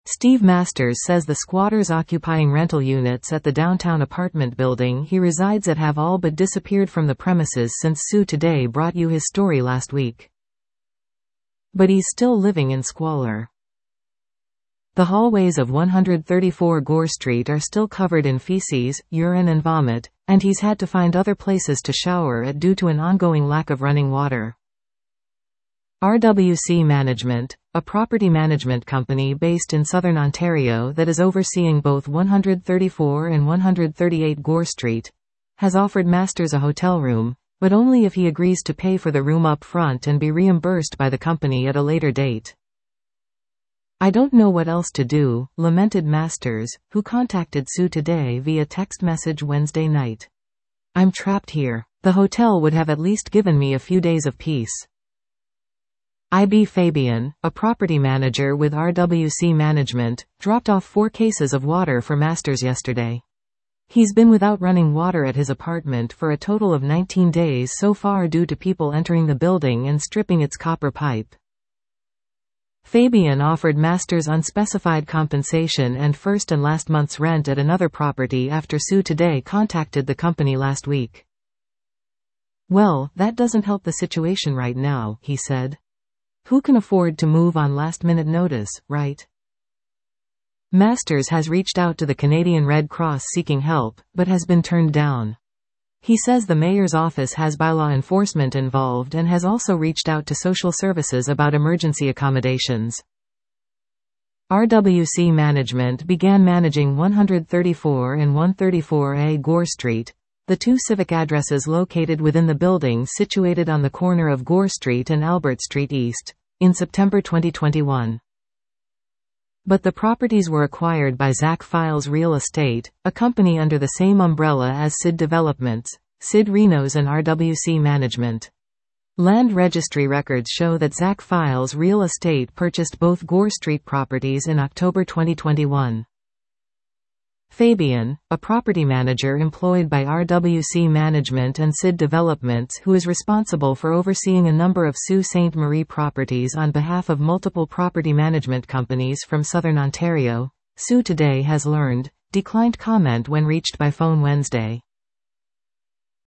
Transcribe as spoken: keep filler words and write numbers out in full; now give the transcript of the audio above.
Steve Masters says the squatters occupying rental units at the downtown apartment building he resides at have all but disappeared from the premises since Sue Today brought you his story last week. But he's still living in squalor. The hallways of one thirty-four Gore Street are still covered in feces, urine and vomit, and he's had to find other places to shower at due to an ongoing lack of running water. R W C Management, a property management company based in southern Ontario that is overseeing both one thirty-four and one thirty-eight Gore Street, has offered Masters a hotel room, but only if he agrees to pay for the room up front and be reimbursed by the company at a later date. "I don't know what else to do," lamented Masters, who contacted Sue Today via text message Wednesday night. "I'm trapped here. The hotel would have at least given me a few days of peace." I B Fabian, a property manager with R W C Management, dropped off four cases of water for Masters yesterday. He's been without running water at his apartment for a total of nineteen days so far due to people entering the building and stripping its copper pipe. Fabian offered Masters unspecified compensation and first and last month's rent at another property after Sue Today contacted the company last week. "Well, that doesn't help the situation right now," he said. "Who can afford to move on last-minute notice, right?" Masters has reached out to the Canadian Red Cross seeking help, but has been turned down. He says the mayor's office has bylaw enforcement involved and has also reached out to social services about emergency accommodations. R W C Management began managing one thirty-four and one thirty-four A Gore Street, the two civic addresses located within the building situated on the corner of Gore Street and Albert Street East, in September twenty twenty-one. But the properties were acquired by Zach Files Real Estate, a company under the same umbrella as S I D Developments, S I D Renos and R W C Management. Land registry records show that Zach Files Real Estate purchased both Gore Street properties in October twenty twenty-one. Fabian, a property manager employed by R W C Management and S I D Developments who is responsible for overseeing a number of Sault Ste. Marie properties on behalf of multiple property management companies from southern Ontario, Sue Today has learned, declined comment when reached by phone Wednesday.